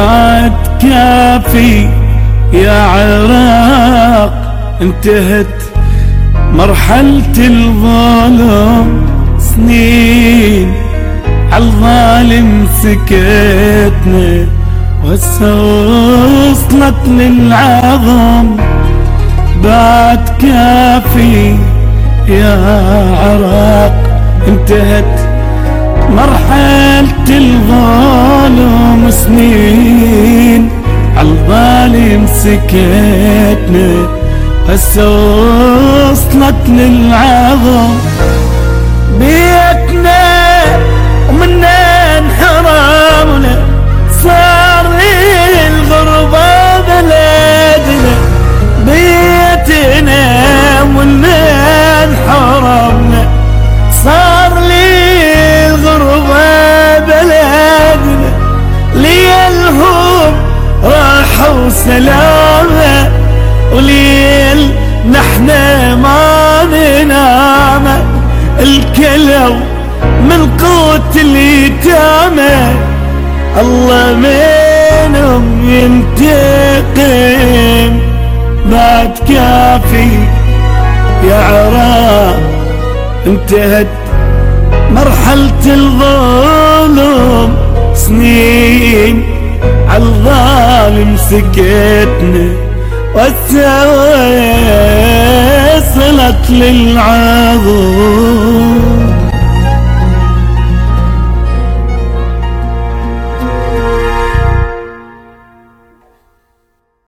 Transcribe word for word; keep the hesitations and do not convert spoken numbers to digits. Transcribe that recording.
بعد كافي يا عراق، انتهت مرحلة الظلم، سنين عالظالم سكتنا وهسه وصلت للعظم. بعد كافي يا عراق، انتهت مرحلة الظلم، سنين عالظالم سكتنا هسه وصلت للعظم. بيتنا ومنا انحرمنا، صار الغربة بلادنا. بيتنا ومنا انحرمنا، صار الغربة بلادنا. ليلهم راحوا سلامة، وليل نحنا ما ننام. الكلو من قوت اليتامى، الله منهم ينتقم. بعد كافي يا عراق، انتهت مرحلة الظلم، سنين عالظالم سكتنا وهسه وصلت للعظم.